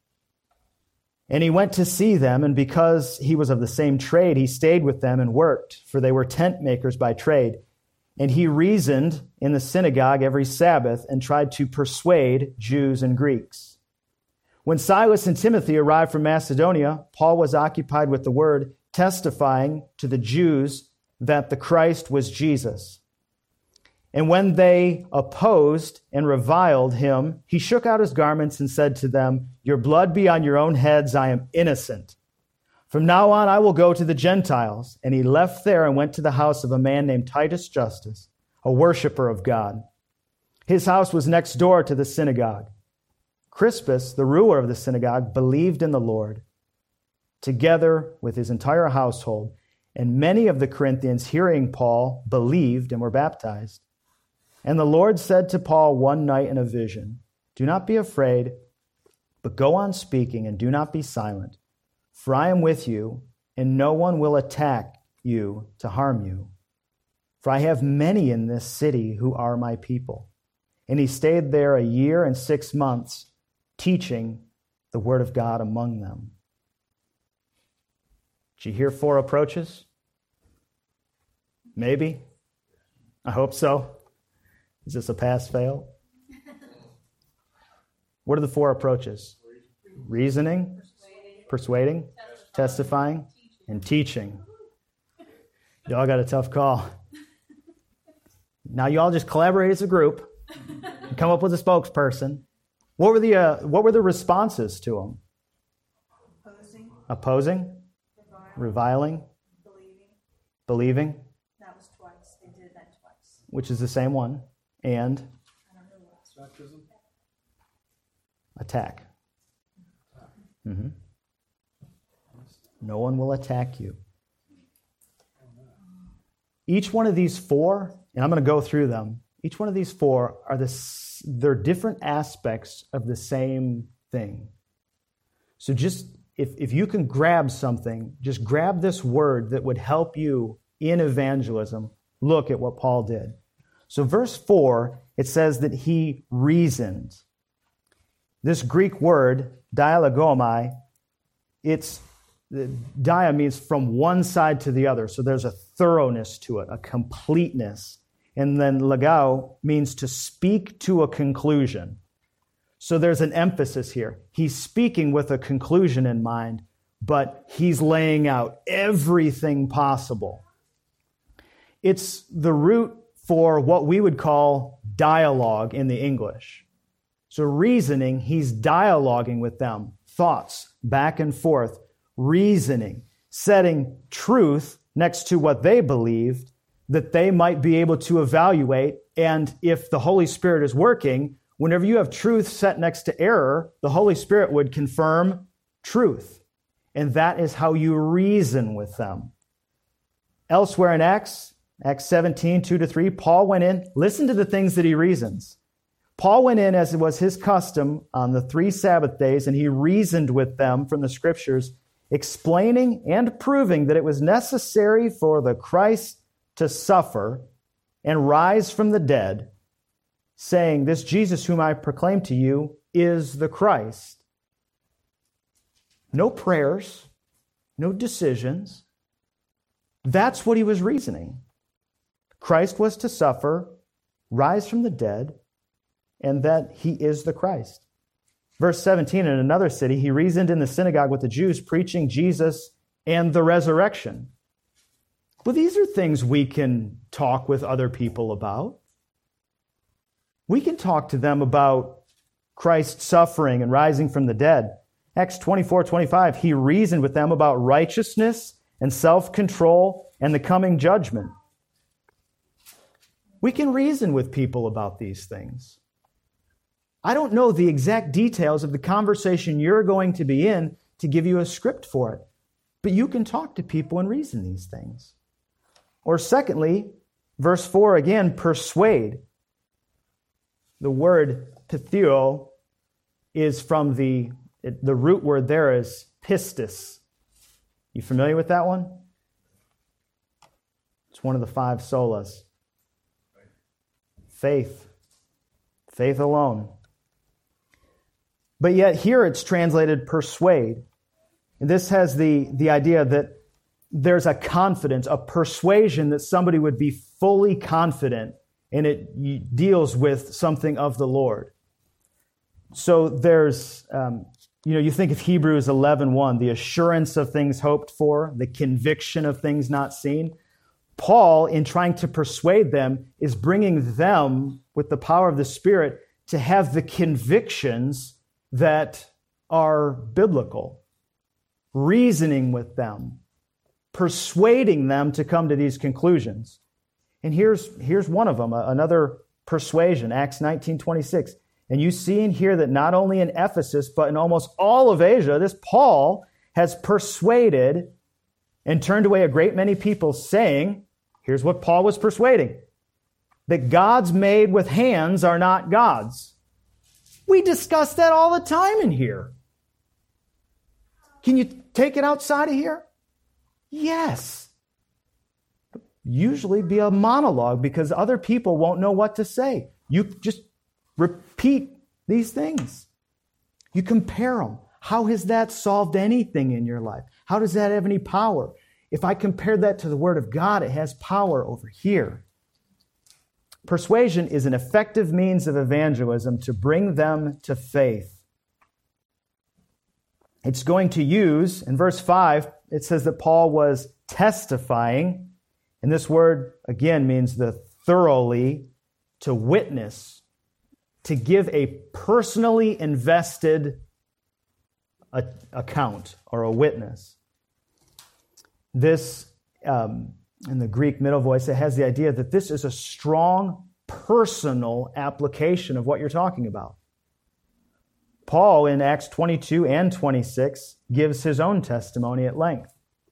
And he went to see them, and because he was of the same trade, he stayed with them and worked, for they were tent makers by trade. And he reasoned in the synagogue every Sabbath and tried to persuade Jews and Greeks. When Silas and Timothy arrived from Macedonia, Paul was occupied with the word, testifying to the Jews that the Christ was Jesus. And when they opposed and reviled him, he shook out his garments and said to them, "Your blood be on your own heads, I am innocent. From now on I will go to the Gentiles." And he left there and went to the house of a man named Titus Justus, a worshiper of God. His house was next door to the synagogue. Crispus, the ruler of the synagogue, believed in the Lord, together with his entire household. And many of the Corinthians, hearing Paul, believed and were baptized. And the Lord said to Paul one night in a vision, "Do not be afraid, but go on speaking and do not be silent. For I am with you, and no one will attack you to harm you. For I have many in this city who are my people." And he stayed there a year and six months, teaching the word of God among them. Did you hear four approaches? Maybe. I hope so. Is this a pass-fail? What are the four approaches? Reasoning, persuading, testifying, and teaching. Y'all got a tough call. Now you all just collaborate as a group and come up with a spokesperson. What were the uh, what were the responses to them?
Opposing.
Opposing, reviling,
Reviling. Believing.
believing,
That was twice. They did that twice.
which is the same one, and
I don't know what.
Baptism.
attack. Mm-hmm. No one will attack you. Each one of these four, and I'm going to go through them, each one of these four are the, they're different aspects of the same thing. So just, if, if you can grab something, just grab this word that would help you in evangelism. Look at what Paul did. So verse four, it says that he reasoned. This Greek word, dialogomai, it's, dia means from one side to the other. So there's a thoroughness to it, a completeness. And then logao means to speak to a conclusion. So there's an emphasis here. He's speaking with a conclusion in mind, but he's laying out everything possible. It's the root for what we would call dialogue in the English. So reasoning, he's dialoguing with them, thoughts back and forth, reasoning, setting truth next to what they believed that they might be able to evaluate. And if the Holy Spirit is working, whenever you have truth set next to error, the Holy Spirit would confirm truth. And that is how you reason with them. Elsewhere in Acts, Acts seventeen, two to three, Paul went in. Listen to the things that he reasons. Paul went in, as it was his custom, on the three Sabbath days, and he reasoned with them from the Scriptures, explaining and proving that it was necessary for the Christ to suffer and rise from the dead, saying, "This Jesus whom I proclaim to you is the Christ." No prayers, no decisions. That's what he was reasoning. Christ was to suffer, rise from the dead, and that he is the Christ. Verse seventeen, in another city, he reasoned in the synagogue with the Jews, preaching Jesus and the resurrection. Well, these are things we can talk with other people about. We can talk to them about Christ's suffering and rising from the dead. Acts twenty-four twenty-five, he reasoned with them about righteousness and self-control and the coming judgment. We can reason with people about these things. I don't know the exact details of the conversation you're going to be in to give you a script for it, but you can talk to people and reason these things. Or secondly, verse four again, persuade. The word pitheo is from the, the root word there is pistis. You familiar with that one? It's one of the five solas. Faith. Faith alone. But yet here it's translated persuade. And this has the, the idea that there's a confidence, a persuasion that somebody would be fully confident, and it deals with something of the Lord. So there's, um, you know, you think of Hebrews eleven one, the assurance of things hoped for, the conviction of things not seen. Paul, in trying to persuade them, is bringing them, with the power of the Spirit, to have the convictions that are biblical, reasoning with them, persuading them to come to these conclusions. And here's, here's one of them, another persuasion, Acts nineteen twenty-six. And you see and hear that not only in Ephesus, but in almost all of Asia, this Paul has persuaded and turned away a great many people, saying, here's what Paul was persuading, that gods made with hands are not gods. We discuss that all the time in here. Can you take it outside of here? Yes. Usually be a monologue because other people won't know what to say. You just repeat these things. You compare them. How has that solved anything in your life? How does that have any power? If I compare that to the Word of God, it has power over here. Persuasion is an effective means of evangelism to bring them to faith. It's going to use, in verse five, it says that Paul was testifying. And this word, again, means the thoroughly, to witness, to give a personally invested a, account or a witness. This, um, in the Greek middle voice, it has the idea that this is a strong personal application of what you're talking about. Paul, in Acts twenty-two and twenty-six, gives his own testimony at length.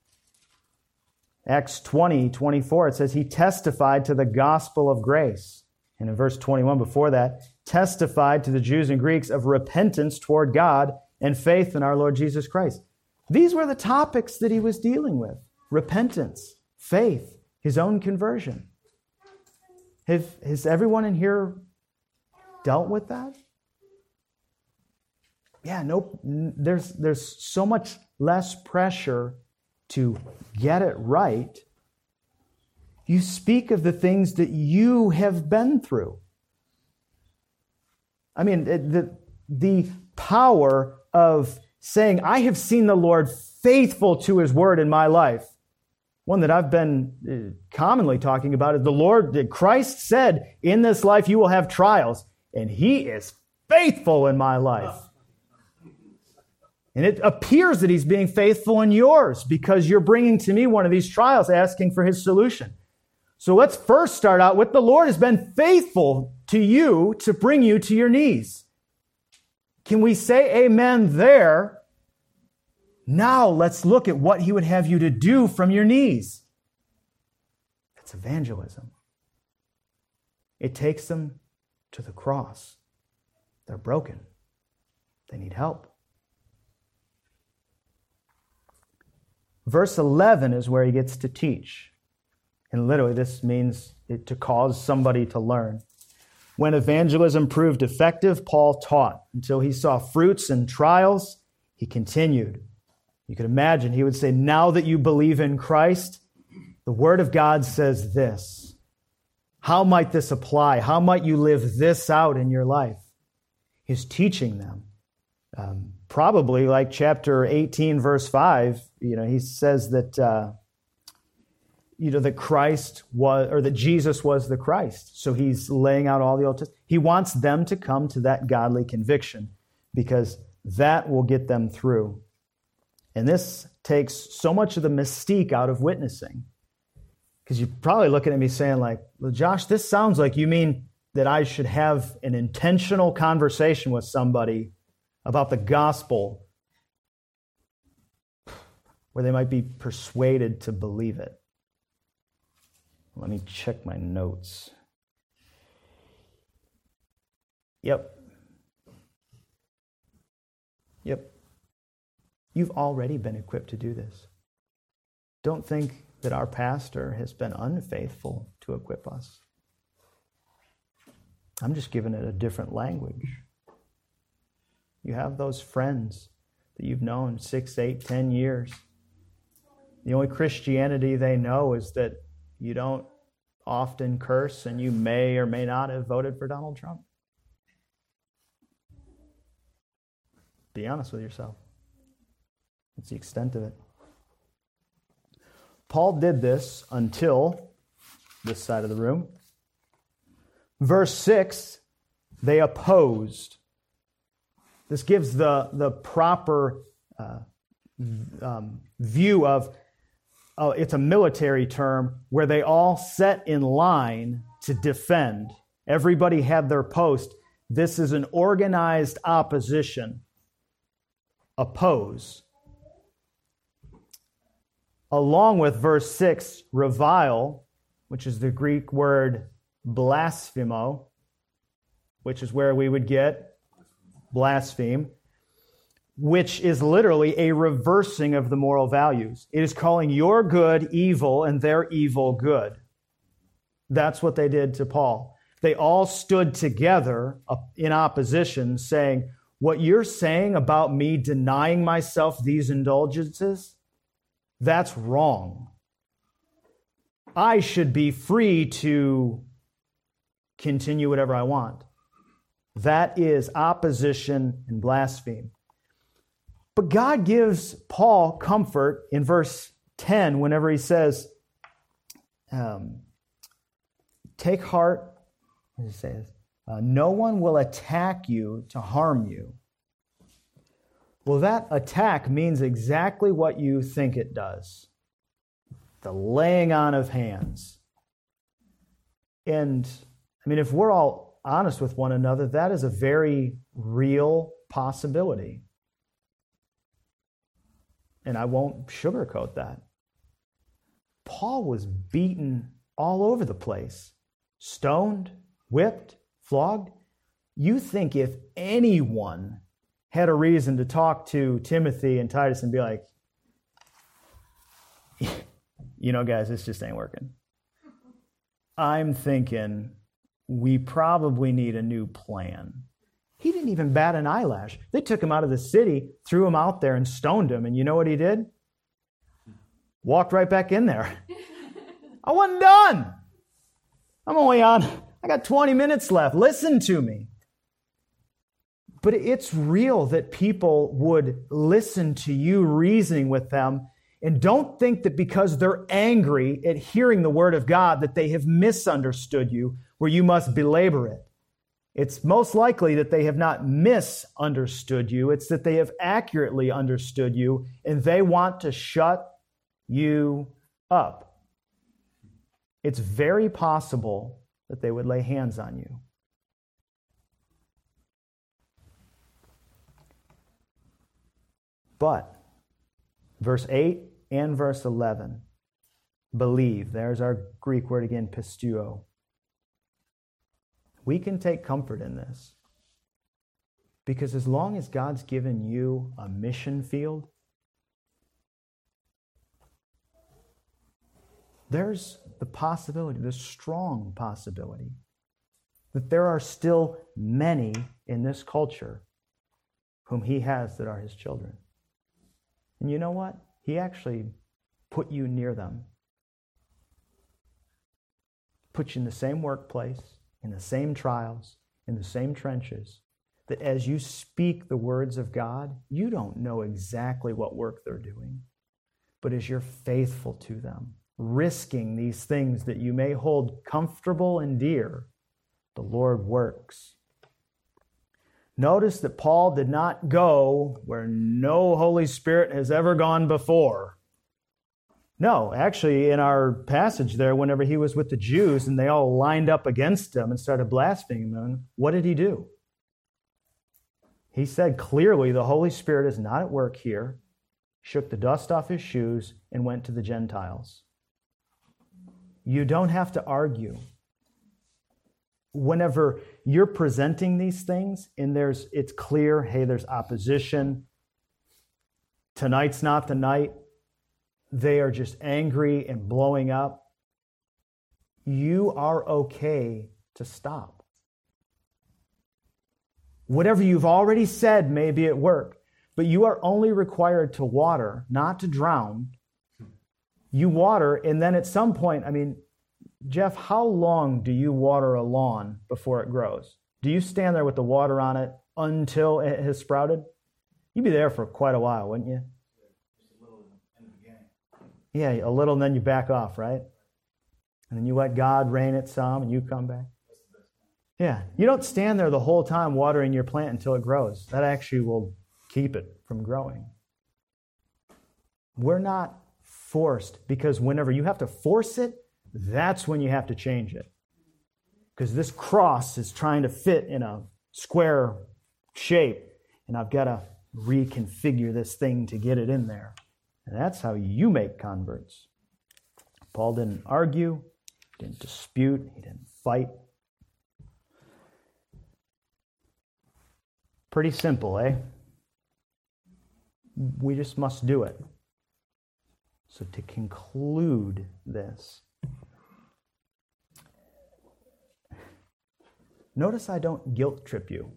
Acts twenty, twenty-four, it says, he testified to the gospel of grace. And in verse twenty-one before that, testified to the Jews and Greeks of repentance toward God and faith in our Lord Jesus Christ. These were the topics that he was dealing with. Repentance, faith, his own conversion. Have, has everyone in here dealt with that? Yeah, nope. There's, there's so much less pressure to get it right. You speak of the things that you have been through. I mean, the, the power of saying, I have seen the Lord faithful to his word in my life. One that I've been commonly talking about is the Lord, that Christ said, in this life you will have trials, and he is faithful in my life. And it appears that he's being faithful in yours because you're bringing to me one of these trials asking for his solution. So let's first start out with the Lord has been faithful to you to bring you to your knees. Can we say amen there? Now let's look at what he would have you to do from your knees. That's evangelism. It takes them to the cross. They're broken. They need help. Verse eleven is where he gets to teach. And literally this means it, to cause somebody to learn. When evangelism proved effective, Paul taught. Until he saw fruits and trials, he continued. You could imagine he would say, now that you believe in Christ, the Word of God says this. How might this apply? How might you live this out in your life? He's teaching them. Um, probably like chapter eighteen, verse five, you know, he says that uh, you know, that Christ was, or that Jesus was the Christ. So he's laying out all the Old Testament. He wants them to come to that godly conviction because that will get them through. And this takes so much of the mystique out of witnessing. Because you're probably looking at me saying like, well, Josh, this sounds like you mean that I should have an intentional conversation with somebody about the gospel where they might be persuaded to believe it. Let me check my notes. Yep. Yep. You've already been equipped to do this. Don't think that our pastor has been unfaithful to equip us. I'm just giving it a different language. You have those friends that you've known six, eight, ten years. The only Christianity they know is that you don't often curse and you may or may not have voted for Donald Trump. Be honest with yourself. That's the extent of it. Paul did this until this side of the room. Verse six, they opposed. This gives the, the proper uh, um, view of, oh, it's a military term, where they all set in line to defend. Everybody had their post. This is an organized opposition. Oppose. Along with verse six, revile, which is the Greek word blasphemo, which is where we would get blaspheme, which is literally a reversing of the moral values. It is calling your good evil and their evil good. That's what they did to Paul. They all stood together in opposition, saying, what you're saying about me denying myself these indulgences, that's wrong. I should be free to continue whatever I want. That is opposition and blaspheme. But God gives Paul comfort in verse ten whenever he says, um, take heart, what does he say? Uh, no one will attack you to harm you. Well, that attack means exactly what you think it does. The laying on of hands. And, I mean, if we're all honest with one another, that is a very real possibility. And I won't sugarcoat that. Paul was beaten all over the place. Stoned, whipped, flogged. You think if anyone had a reason to talk to Timothy and Titus and be like, you know, guys, this just ain't working. I'm thinking we probably need a new plan. He didn't even bat an eyelash. They took him out of the city, threw him out there, and stoned him. And you know what he did? Walked right back in there. I wasn't done. I'm only on, I got twenty minutes left. Listen to me. But it's real that people would listen to you reasoning with them, and don't think that because they're angry at hearing the word of God that they have misunderstood you, where you must belabor it. It's most likely that they have not misunderstood you. It's that they have accurately understood you, and they want to shut you up. It's very possible that they would lay hands on you. But verse eight and verse eleven, believe. There's our Greek word again, pisteuo. We can take comfort in this. Because as long as God's given you a mission field, there's the possibility, the strong possibility, that there are still many in this culture whom He has that are His children. And you know what? He actually put you near them. Put you in the same workplace, in the same trials, in the same trenches, that as you speak the words of God, you don't know exactly what work they're doing. But as you're faithful to them, risking these things that you may hold comfortable and dear, the Lord works. Notice that Paul did not go where no Holy Spirit has ever gone before. No, actually, in our passage there, whenever he was with the Jews and they all lined up against him and started blaspheming him, what did he do? He said clearly the Holy Spirit is not at work here, shook the dust off his shoes, and went to the Gentiles. You don't have to argue. Whenever you're presenting these things and there's it's clear, hey, there's opposition, tonight's not the night, they are just angry and blowing up, you are okay to stop. Whatever you've already said may be at work, but you are only required to water, not to drown. You water, and then at some point, I mean, Jeff, how long do you water a lawn before it grows? Do you stand there with the water on it until it has sprouted? You'd be there for quite a while, wouldn't you? Yeah, a little, and then you back off, right? And then you let God rain it some, and you come back. Yeah, you don't stand there the whole time watering your plant until it grows. That actually will keep it from growing. We're not forced, because whenever you have to force it, that's when you have to change it. Because this cross is trying to fit in a square shape, and I've got to reconfigure this thing to get it in there. And that's how you make converts. Paul didn't argue, didn't dispute, he didn't fight. Pretty simple, eh? We just must do it. So to conclude this, notice I don't guilt trip you.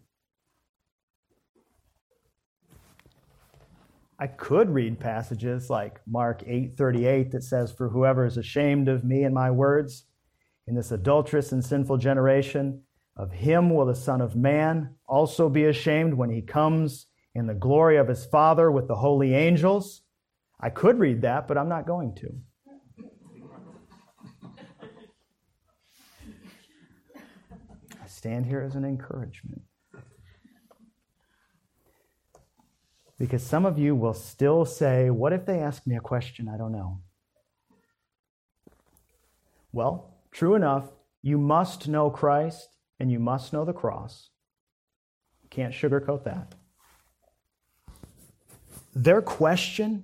I could read passages like Mark eight thirty-eight that says, "For whoever is ashamed of me and my words in this adulterous and sinful generation, of him will the Son of Man also be ashamed when he comes in the glory of his Father with the holy angels." I could read that, but I'm not going to. I stand here as an encouragement. Because some of you will still say, what if they ask me a question I don't know? Well, true enough, you must know Christ and you must know the cross. Can't sugarcoat that. Their question,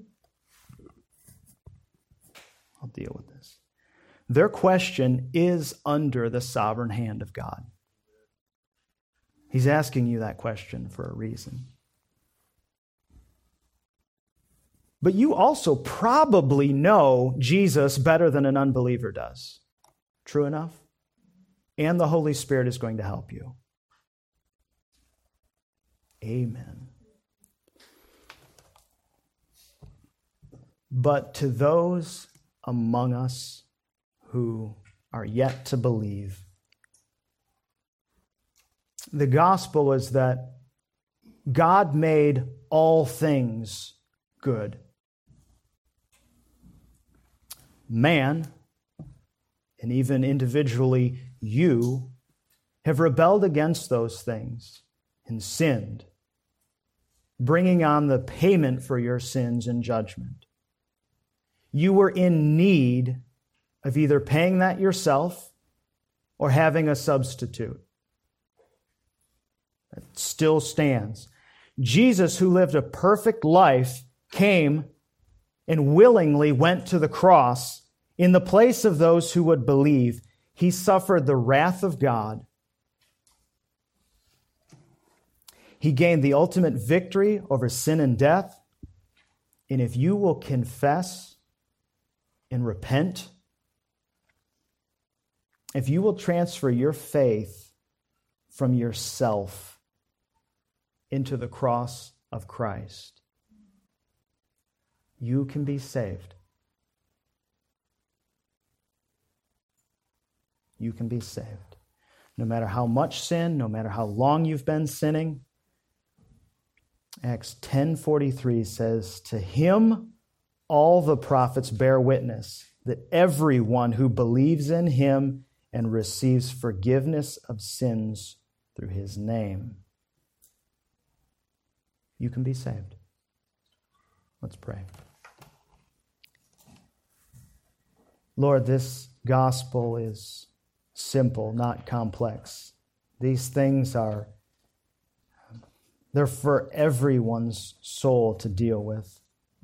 I'll deal with this. Their question is under the sovereign hand of God. He's asking you that question for a reason. But you also probably know Jesus better than an unbeliever does. True enough? And the Holy Spirit is going to help you. Amen. But to those among us who are yet to believe, the gospel is that God made all things good. Man, and even individually you, have rebelled against those things and sinned, bringing on the payment for your sins and judgment. You were in need of either paying that yourself or having a substitute. That still stands. Jesus, who lived a perfect life, came and willingly went to the cross in the place of those who would believe. He suffered the wrath of God. He gained the ultimate victory over sin and death. And if you will confess and repent, if you will transfer your faith from yourself into the cross of Christ, you can be saved. You can be saved. No matter how much sin, no matter how long you've been sinning. Acts ten forty-three says, "To him all the prophets bear witness that everyone who believes in him and receives forgiveness of sins through his name, you can be saved. Let's pray. Lord, this gospel is simple, not complex. These things are, they're for everyone's soul to deal with.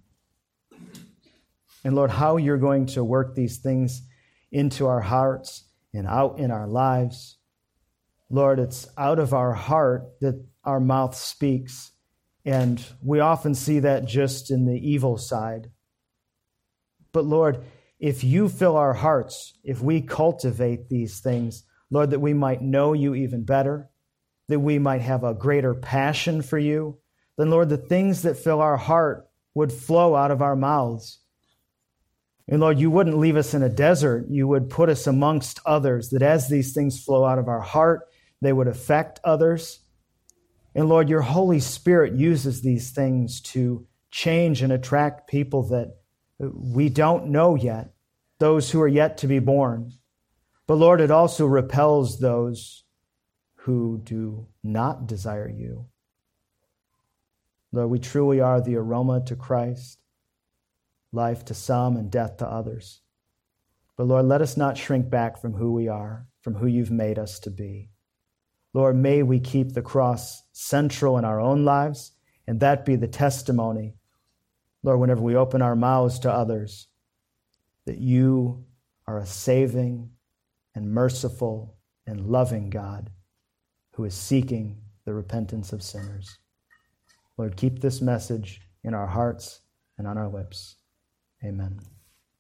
And Lord, how you're going to work these things into our hearts and out in our lives. Lord, it's out of our heart that our mouth speaks. And we often see that just in the evil side. But Lord, if you fill our hearts, if we cultivate these things, Lord, that we might know you even better, that we might have a greater passion for you, then Lord, the things that fill our heart would flow out of our mouths. And Lord, you wouldn't leave us in a desert. You would put us amongst others, that as these things flow out of our heart, they would affect others. And Lord, your Holy Spirit uses these things to change and attract people that we don't know yet, those who are yet to be born. But Lord, it also repels those who do not desire you. Lord, we truly are the aroma to Christ, life to some and death to others. But Lord, let us not shrink back from who we are, from who you've made us to be. Lord, may we keep the cross central in our own lives, and that be the testimony, Lord, whenever we open our mouths to others, that you are a saving and merciful and loving God who is seeking the repentance of sinners. Lord, keep this message in our hearts and on our lips. Amen.